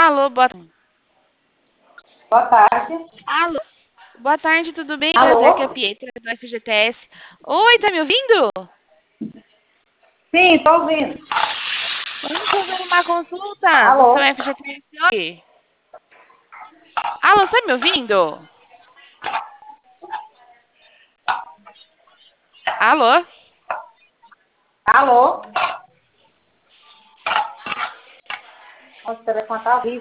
Alô, Boa tarde. Alô, boa tarde, tudo bem? Prazer, aqui é a Alô? Pietra do FGTS. Oi, tá me ouvindo? Sim, estou ouvindo. Vamos fazer uma consulta do seu Alô? FGTS hoje. Alô, tá me ouvindo? Alô? Alô? Nossa, o telefone está horrível.